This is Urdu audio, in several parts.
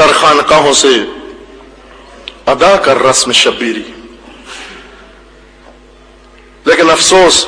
پر خانقاہوں سے ادا کر رسم شبیری. لیکن افسوس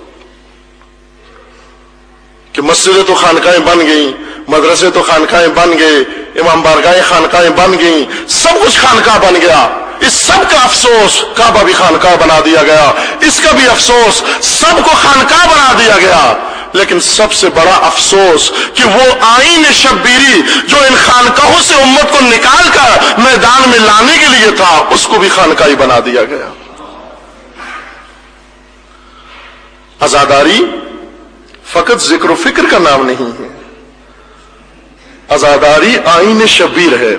کہ مسجدیں تو خانقاہیں بن گئیں، مدرسے تو خانقاہیں بن گئے، امام بارگاہیں خانقاہیں بن گئیں، سب کچھ خانقاہ بن گیا. اس سب کا افسوس کعبہ بھی خانقاہ بنا دیا گیا، اس کا بھی افسوس سب کو خانقاہ بنا دیا گیا. لیکن سب سے بڑا افسوس کہ وہ آئین شبیری جو ان خانقاہوں سے امت کو نکال کر میدان میں لانے کے لیے تھا، اس کو بھی خانقاہی بنا دیا گیا. عزاداری فقط ذکر و فکر کا نام نہیں ہے، عزاداری آئین شبیر ہے،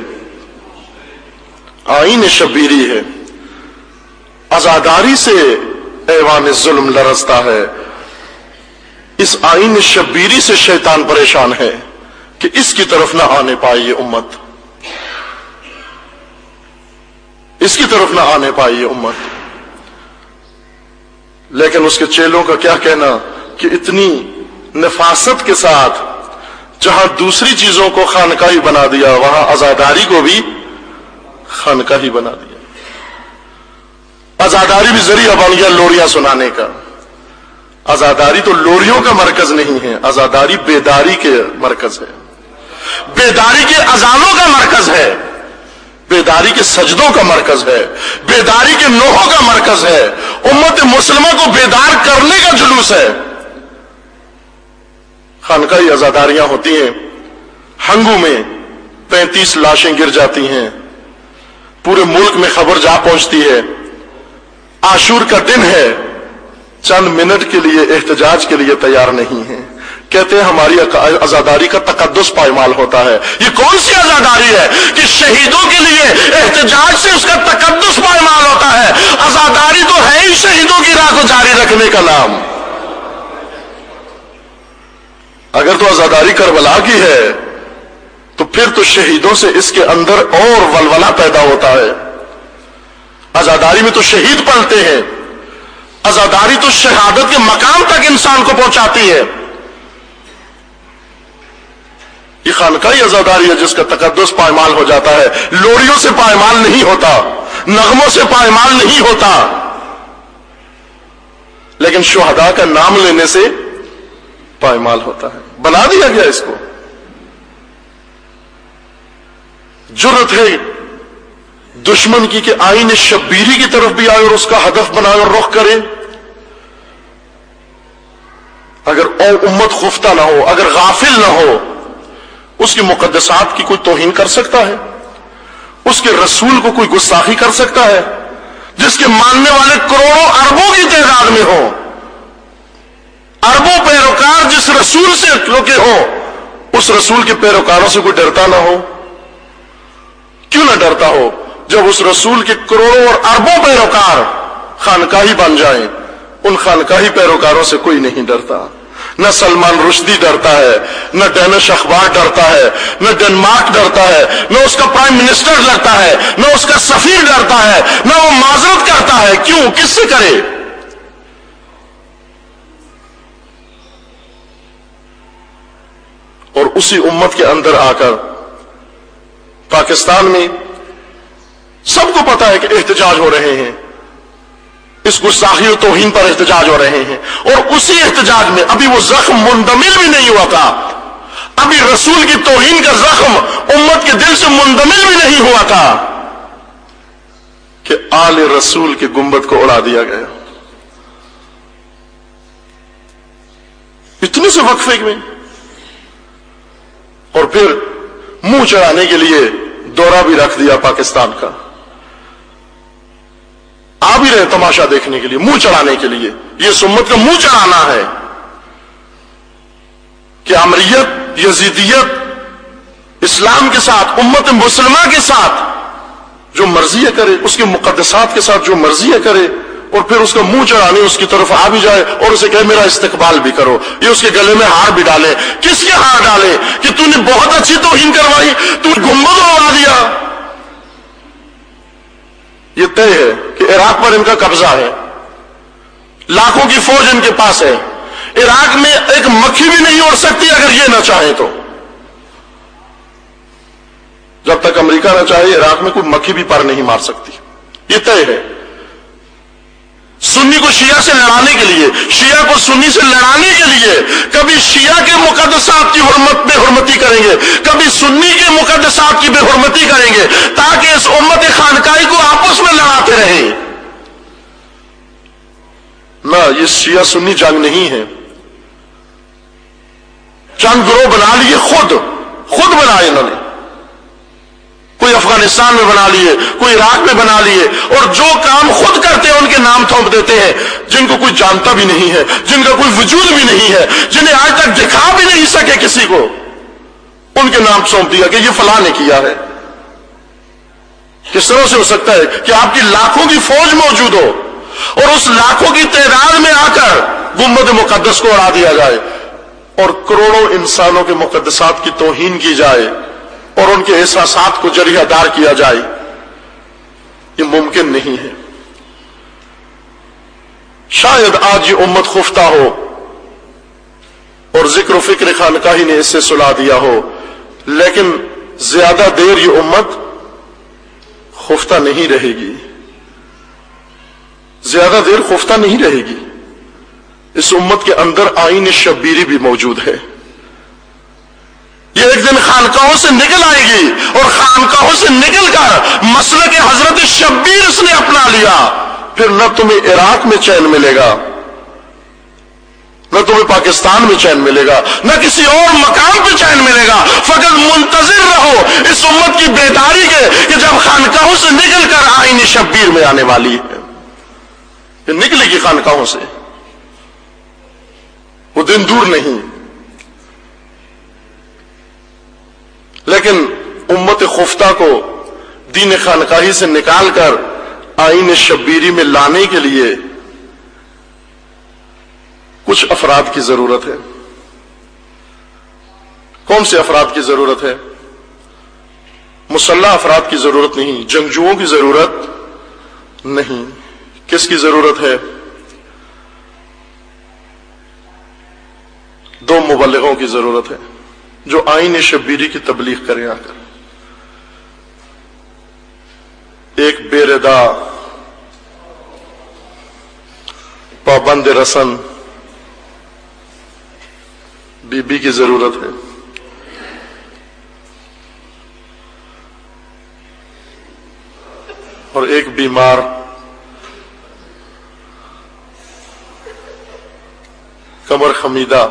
آئین شبیری ہے. عزاداری سے ایوان ظلم لرزتا ہے. اس آئین شبیری سے شیطان پریشان ہے کہ اس کی طرف نہ آنے پائے یہ امت، اس کی طرف نہ آنے پائے یہ امت. لیکن اس کے چیلوں کا کیا کہنا کہ اتنی نفاست کے ساتھ جہاں دوسری چیزوں کو خانقاہی بنا دیا، وہاں عزاداری کو بھی خانقاہی بنا دیا. عزاداری بھی ذریعہ بن گیا لوریاں سنانے کا. عزاداری تو لوریوں کا مرکز نہیں ہے، عزاداری بیداری کے مرکز ہے، بیداری کے اذانوں کا مرکز ہے، بیداری کے سجدوں کا مرکز ہے، بیداری کے نوحوں کا مرکز ہے. امت مسلمہ کو بیدار کرنے کا جلوس ہے. خانقاہی عزاداریاں ہوتی ہیں، ہنگو میں 35 لاشیں گر جاتی ہیں، پورے ملک میں خبر جا پہنچتی ہے. عاشور کا دن ہے، چند منٹ کے لیے احتجاج کے لیے تیار نہیں ہیں. کہتے ہیں ہماری عزاداری کا تقدس پائمال ہوتا ہے. یہ کون سی عزاداری ہے کہ شہیدوں کے لیے احتجاج سے اس کا تقدس پائمال ہوتا ہے؟ عزاداری تو ہے ہی شہیدوں کی راہ کو جاری رکھنے کا نام. اگر تو عزاداری کربلا کی ہے تو پھر تو شہیدوں سے اس کے اندر اور ولولہ پیدا ہوتا ہے. عزاداری میں تو شہید پلتے ہیں، عزاداری تو شہادت کے مقام تک انسان کو پہنچاتی ہے. یہ خانقاہی عزاداری ہے جس کا تقدس پائمال ہو جاتا ہے. لوریوں سے پائمال نہیں ہوتا، نغموں سے پائمال نہیں ہوتا، لیکن شہداء کا نام لینے سے پائمال ہوتا ہے. بنا دیا گیا اس کو. جرت ہے دشمن کی کہ آئین شبیری کی طرف بھی آئے اور اس کا ہدف بنائے اور رخ کرے. اگر امت خفتہ نہ ہو، اگر غافل نہ ہو، اس کی مقدسات کی کوئی توہین کر سکتا ہے؟ اس کے رسول کو کوئی گستاخی کر سکتا ہے؟ جس کے ماننے والے کروڑوں اربوں کی تعداد میں ہو، اربوں پیروکار جس رسول سے لوگے ہو، اس رسول کے پیروکاروں سے کوئی ڈرتا نہ ہو؟ کیوں نہ ڈرتا ہو جب اس رسول کے کروڑوں اور اربوں پیروکار خانقاہی بن جائیں؟ ان خانقاہی پیروکاروں سے کوئی نہیں ڈرتا. نہ سلمان رشدی ڈرتا ہے، نہ ڈینش اخبار ڈرتا ہے، نہ ڈنمارک ڈرتا ہے، نہ اس کا پرائم منسٹر ڈرتا ہے، نہ اس کا سفیر ڈرتا ہے، نہ وہ معذرت کرتا ہے. کیوں؟ کس سے کرے؟ اور اسی امت کے اندر آ کر پاکستان میں سب کو پتا ہے کہ احتجاج ہو رہے ہیں، اس گستاخی و توہین پر احتجاج ہو رہے ہیں. اور اسی احتجاج میں ابھی وہ زخم مندمل بھی نہیں ہوا تھا، ابھی رسول کی توہین کا زخم امت کے دل سے مندمل بھی نہیں ہوا تھا کہ آل رسول کے گنبد کو اڑا دیا گیا. اتنے سے وقفے میں اور پھر منہ چڑھانے کے لیے دورہ بھی رکھ دیا پاکستان کا. آ بھی رہے تماشا دیکھنے کے لیے، منہ چڑھانے کے لیے. یہ سمت کا منہ چڑھانا ہے کہ امریت، یزیدیت اسلام کے ساتھ، امت مسلمہ کے ساتھ جو مرضی کرے، اس کے مقدسات کے ساتھ جو مرضی کرے، اور پھر اس کا منہ چڑھانے اس کی طرف آ بھی جائے اور اسے کہے میرا استقبال بھی کرو. یہ اس کے گلے میں ہار بھی ڈالے. کس کے ہار ڈالے؟ کہ تو نے بہت اچھی توہین کروائی، تو گنبد اڑا دیا. یہ طے ہے کہ عراق پر ان کا قبضہ ہے، لاکھوں کی فوج ان کے پاس ہے. عراق میں ایک مکھی بھی نہیں اڑ سکتی اگر یہ نہ چاہے تو. جب تک امریکہ نہ چاہے عراق میں کوئی مکھی بھی پر نہیں مار سکتی، یہ طے ہے۔ سنی کو شیعہ سے لڑانے کے لیے، شیعہ کو سنی سے لڑانے کے لیے کبھی شیعہ کے مقدسات کی حرمت بے حرمتی کریں گے، کبھی سنی کے مقدسات کی بے حرمتی کریں گے، تاکہ اس امت خانقاہی کو آپس میں لڑاتے رہیں۔ نہ، یہ شیعہ سنی جنگ نہیں ہے، چند گروہ بنا لیے، خود بنائے انہوں نے، کوئی افغانستان میں بنا لیے، کوئی عراق میں بنا لیے، اور جو کام خود کرتے ہیں ان کے نام تھوپ دیتے ہیں، جن کو کوئی جانتا بھی نہیں ہے، جن کا کوئی وجود بھی نہیں ہے، جنہیں آج تک دکھا بھی نہیں سکے کسی کو، ان کے نام سونپ دیا کہ یہ فلاں نے کیا ہے۔ کس طرح سے ہو سکتا ہے کہ آپ کی لاکھوں کی فوج موجود ہو اور اس لاکھوں کی تعداد میں آ کر گنبد مقدس کو اڑا دیا جائے اور کروڑوں انسانوں کے مقدسات کی توہین کی جائے اور ان کے احساسات کو جریحہ دار کیا جائے؟ یہ ممکن نہیں ہے۔ شاید آج یہ امت خفتہ ہو اور ذکر و فکر خانقاہی نے اس سے سلا دیا ہو، لیکن زیادہ دیر یہ امت خفتہ نہیں رہے گی، زیادہ دیر خفتہ نہیں رہے گی۔ اس امت کے اندر آئین شبیری بھی موجود ہے، یہ ایک دن خانقاہوں سے نکل آئے گی، اور خانقاہوں سے نکل کر مسلک حضرت شبیر اس نے اپنا لیا، پھر نہ تمہیں عراق میں چین ملے گا، نہ تمہیں پاکستان میں چین ملے گا، نہ کسی اور مقام پہ چین ملے گا۔ فقط منتظر رہو اس امت کی بیداری کے کہ جب خانقاہوں سے نکل کر آئین شبیر میں آنے والی ہے، یہ نکلے گی خانقاہوں سے، وہ دن دور نہیں۔ لیکن امت خفتہ کو دین خانقاہی سے نکال کر آئین شبیری میں لانے کے لیے کچھ افراد کی ضرورت ہے۔ کون سے افراد کی ضرورت ہے؟ مسلح افراد کی ضرورت نہیں، جنگجوؤں کی ضرورت نہیں۔ کس کی ضرورت ہے؟ دو مبلغوں کی ضرورت ہے جو آئین شبیری کی تبلیغ کریں آ کر۔ ایک بے ردا، پابند رسن بی بی کی ضرورت ہے، اور ایک بیمار کمر خمیدہ،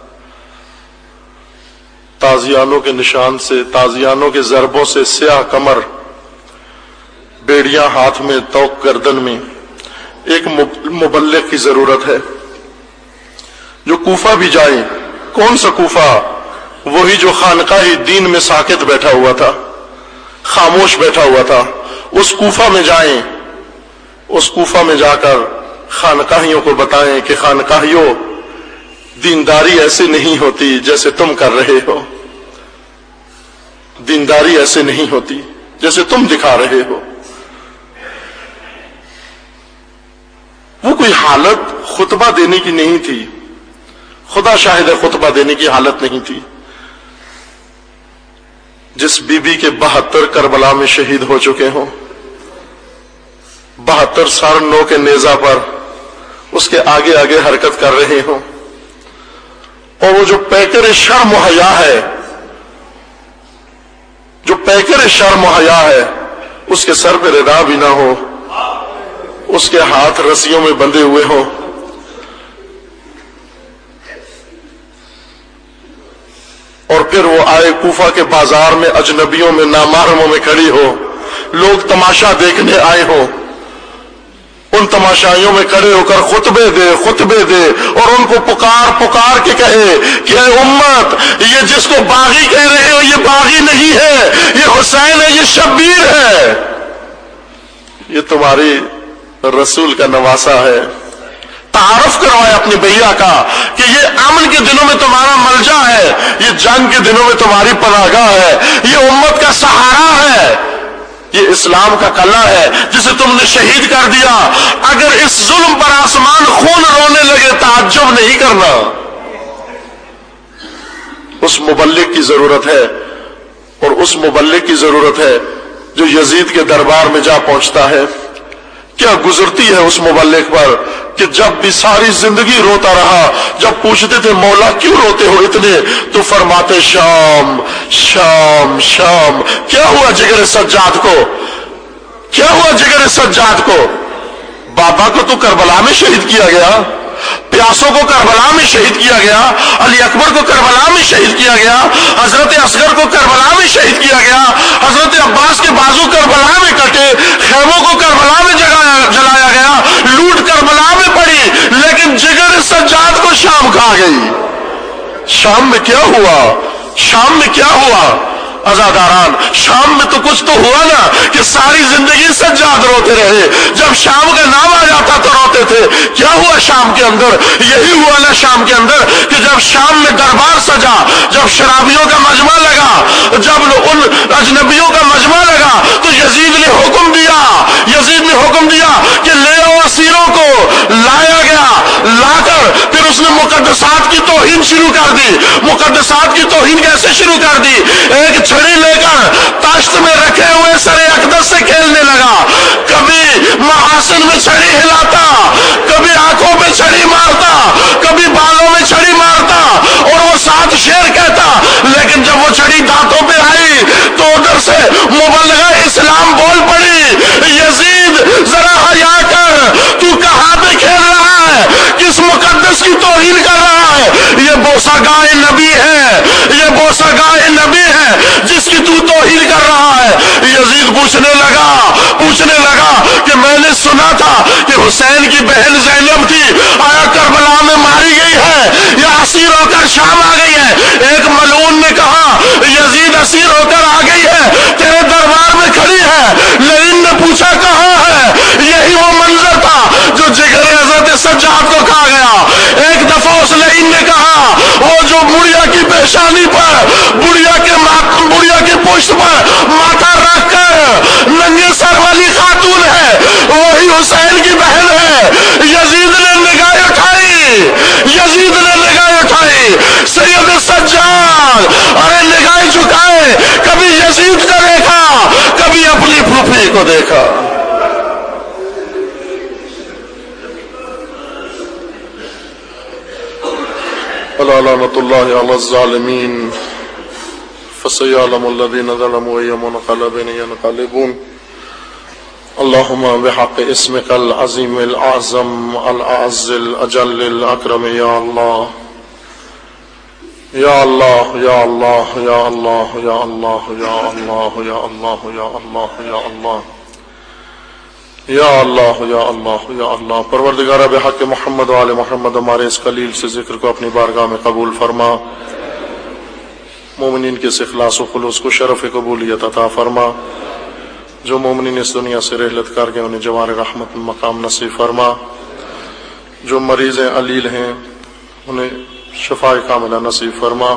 تازیانوں کے نشان سے، تازیانوں کے ضربوں سے سیاہ کمر، بیڑیاں ہاتھ میں، توق گردن میں، ایک مبلغ کی ضرورت ہے جو کوفہ بھی جائے۔ کون سا کوفہ؟ وہی جو خانقاہ دین میں ساکت بیٹھا ہوا تھا، خاموش بیٹھا ہوا تھا، اس کوفہ میں جائیں، اس کوفہ میں جا کر خانقاہیوں کو بتائیں کہ خانقاہیوں، دینداری ایسے نہیں ہوتی جیسے تم کر رہے ہو، دینداری ایسے نہیں ہوتی جیسے تم دکھا رہے ہو۔ وہ کوئی حالت خطبہ دینے کی نہیں تھی، خدا شاہد ہے خطبہ دینے کی حالت نہیں تھی۔ جس بی بی کے 72 کربلا میں شہید ہو چکے ہوں، 72 سر نو کے نیزہ پر اس کے آگے آگے حرکت کر رہے ہوں، اور وہ جو پیکر شرم و حیا ہے، جو پیکر شرم و حیا ہے، اس کے سر پہ ردا بھی نہ ہو، اس کے ہاتھ رسیوں میں بندھے ہوئے ہوں، اور پھر وہ آئے کوفہ کے بازار میں اجنبیوں میں، نامحرموں میں کھڑی ہو، لوگ تماشا دیکھنے آئے ہوں، ان تماشائیوں میں کھڑے ہو کر خطبے دے اور ان کو پکار کے کہے کہ اے امت، یہ جس کو باغی کہہ رہے ہو یہ باغی نہیں ہے، یہ حسین ہے، یہ شبیر ہے، یہ تمہاری رسول کا نواسا ہے۔ تعارف کروائے اپنی بھیا کا کہ یہ امن کے دنوں میں تمہارا ملجا ہے، یہ جنگ کے دنوں میں تمہاری پناہگاہ ہے، یہ امت کا سہارا ہے، یہ اسلام کا قلعہ ہے جسے تم نے شہید کر دیا۔ اگر اس ظلم پر آسمان خون رونے لگے تعجب نہیں کرنا۔ اس مبلغ کی ضرورت ہے، اور اس مبلغ کی ضرورت ہے جو یزید کے دربار میں جا پہنچتا ہے. کیا گزرتی ہے اس مبلغ پر کہ جب بھی ساری زندگی روتا رہا, جب پوچھتے تھے مولا کیوں روتے ہو اتنے, تو فرماتے شام شام شام. کیا ہوا جگر سجاد کو, کیا ہوا جگر سجاد کو؟ بابا کو تو کربلا میں شہید کیا گیا, پیاسوں کو کربلا میں شہید کیا گیا, علی اکبر کو کربلا میں شہید کیا گیا, حضرت اصغر کو کربلا میں شہید کیا گیا, حضرت عباس کے بازو کربلا میں کٹے, خیموں کو کربلا میں جلایا گیا, لوٹ کربلا میں پڑی, لیکن جگر سجاد کو شام کھا گئی. شام میں کیا ہوا, شام میں کیا ہوا عزاداران؟ شام میں تو کچھ تو ہوا نا کہ ساری زندگی سجاد روتے رہے, جب شام کا نام آ جاتا تو روتے تھے. کیا ہوا شام کے اندر؟ یہی ہوا نا شام کے اندر کہ جب شام میں دربار سجا, جب شرابیوں کا مجمع لگا, جب ان اجنبیوں کا مجمع لگا, تو یزید نے حکم دیا, یزید نے حکم دیا کہ لے آؤ اسیروں کو. لایا گیا, لا کر پھر اس نے مقدسات کی توہین شروع کر دی. مقدسات کی توہین کیسے شروع کر دی؟ ایک چھڑی لے کر تاشت میں رکھے ہوئے سر اقدس سے کھیلنے لگا. کبھی محاسن میں چھڑی ہلاتا, کبھی آنکھوں پہ چھڑی مارتا, کبھی بالوں میں چھڑی مارتا, اور وہ 7 شعر کہتا. لیکن جب وہ چھڑی دانتوں پہ آئی تو ادھر سے مبلغہ اسلام بول پڑی, یزید ذرا حیا کر, تو کہاں پہ کھیل رہا ہے, کس مقدس کی توہین کر رہا ہے؟ یہ بوسہ گاہ نبی ہے, یہ بوسہ گاہ نبی ہے جس کی تو توہین کر رہا ہے. یزید پوچھنے لگا کہ میں نے سنا تھا کہ حسین کی بہن زینب تھی, آیا کربلا میں ماری گئی ہے یا اسیر ہو کر شام آ گئی ہے؟ ایک ملعون نے کہا یزید اسیر ہو کر آ گئی ہے, تیرے دربار میں کھڑی ہے. لعین نے پوچھا کہاں ہے؟ یہی وہ منظر تھا جو جگر حضرت سجاد کو کھا گیا. ایک دفعہ اس لعین نے کہا وہ جو بڑھیا کی پیشانی پر, بڑھیا کے پشت پر ماتھا رکھ کر ننگے سر والی خاتون ہے, وہی حسین کی بہن ہے. یزید نے نگاہ اٹھائی, یزید نے نگاہ اٹھائی. سید سجاد ارے نگاہ جھکائے, کبھی یزید کو دیکھا, کبھی اپنی پھوپھی کو دیکھا. لعنت اللہ علی الظالمین فسيعلم الذين ظلموا أي منقلب ينقلبون. اللهم بحق اسمك العظيم الأعظم الأعز الأجل الأكرم يا الله يا الله يا الله يا الله يا الله يا الله يا الله يا الله يا الله یا اللہ یا اللہ یا اللہ. پروردگار بحق محمد و آل محمد ہمارے اس قلیل سے ذکر کو اپنی بارگاہ میں قبول فرما. مومنین کے اس اخلاص و خلوص کو شرف قبولیت عطا فرما. جو مومنین اس دنیا سے رحلت کر گئے انہیں جوار رحمت مقام نصیب فرما. جو مریض علیل ہیں انہیں شفاء کاملہ نصیب فرما.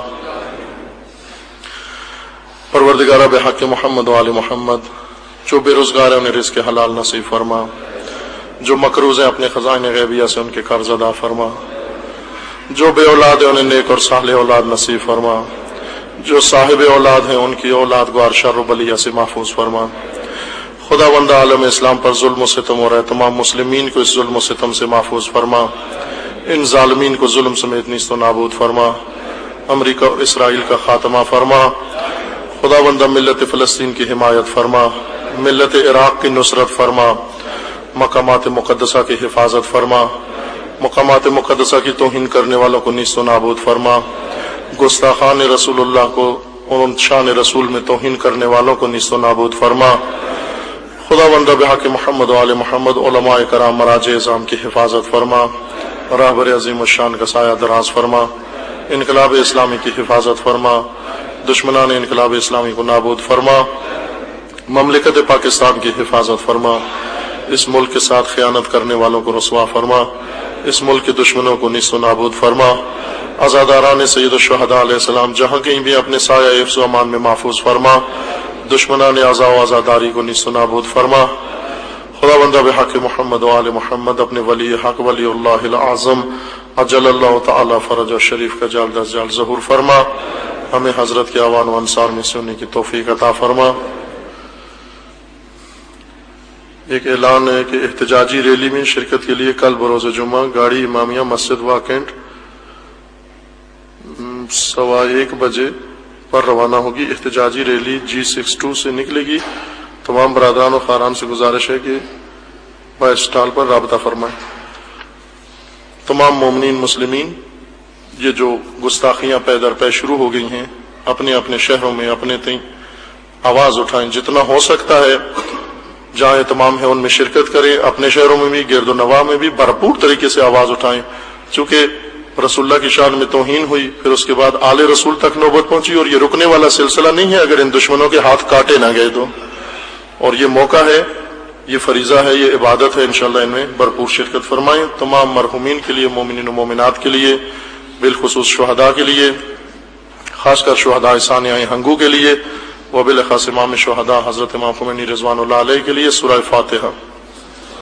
پروردگار بحق محمد و آل محمد جو بے روزگار ہیں انہیں رزق حلال نصیب فرما. جو مقروض ہیں اپنے خزائن غیبیہ سے ان کے قرض ادا فرما. جو بے اولاد ہیں انہیں نیک اور صالح اولاد نصیب فرما. جو صاحب اولاد ہیں ان کی اولاد کو ہر شر و بلیہ سے محفوظ فرما. خدا بندہ عالم اسلام پر ظلم و ستم ہو رہا ہے, تمام مسلمین کو اس ظلم و ستم سے محفوظ فرما. ان ظالمین کو ظلم سمیت نیست و نابود فرما. امریکہ اور اسرائیل کا خاتمہ فرما. خدا بندہ ملت فلسطین کی حمایت فرما. ملت عراق کی نصرت فرما. مقامات مقدسہ کی حفاظت فرما. مقامات مقدسہ کی توہین کرنے والوں کو نیست و نابود فرما. گستاخان رسول اللہ کو اور شان رسول میں توہین کرنے والوں کو نیست و نابود فرما. خدا بندہ بحق محمد و آل محمد علماء کرام مراجع اعظام کی حفاظت فرما. راہبر عظیم الشان کا سایہ دراز فرما. انقلاب اسلامی کی حفاظت فرما. دشمنان انقلاب اسلامی کو نابود فرما. مملکت پاکستان کی حفاظت فرما. اس ملک کے ساتھ خیانت کرنے والوں کو رسوا فرما. اس ملک کے دشمنوں کو نیست و نابود فرما. عزاداران سید الشہداء علیہ السلام جہاں کہیں بھی اپنے سایہ حفظ و امان میں محفوظ فرما. دشمنان عزا و عزاداری کو نیست و نابود فرما. خدا بندہ بحق محمد و آل محمد اپنے ولی حق ولی اللہ العظم اجل اللہ تعالی فرج و شریف کا جال در جال ظہور فرما. ہمیں حضرت کے اعوان و انصار میں سے ہونے کی توفیق عطا فرما۔ ایک اعلان ہے کہ احتجاجی ریلی میں شرکت کے لیے کل بروز جمعہ گاڑی امامیہ مسجد واکینٹ 1:15 بجے پر روانہ ہوگی۔ احتجاجی ریلی G62 سے نکلے گی۔ تمام برادران و خاران سے گزارش ہے کہ بس اسٹال پر رابطہ فرمائیں۔ تمام مومنین مسلمین، یہ جو گستاخیاں پے در پے شروع ہو گئی ہیں، اپنے اپنے شہروں میں اپنے تئیں آواز اٹھائیں، جتنا ہو سکتا ہے جہاں اہتمام ہے ان میں شرکت کریں، اپنے شہروں میں بھی گرد و نواح میں بھی بھرپور طریقے سے آواز اٹھائیں، چونکہ رسول اللہ کی شان میں توہین ہوئی، پھر اس کے بعد آل رسول تک نوبت پہنچی، اور یہ رکنے والا سلسلہ نہیں ہے اگر ان دشمنوں کے ہاتھ کاٹے نہ گئے تو۔ اور یہ موقع ہے، یہ فریضہ ہے، یہ عبادت ہے، انشاءاللہ ان میں بھرپور شرکت فرمائیں۔ تمام مرحومین کے لیے، مومنین و مومنات کے لیے، بالخصوص شہداء کے لیے، خاص کر شہداء ثانیہ ہنگو کے لیے، وبالخصوص امام شہداء حضرت امام خمینی رضوان اللہ علیہ کے لیے سورہ فاتحہ۔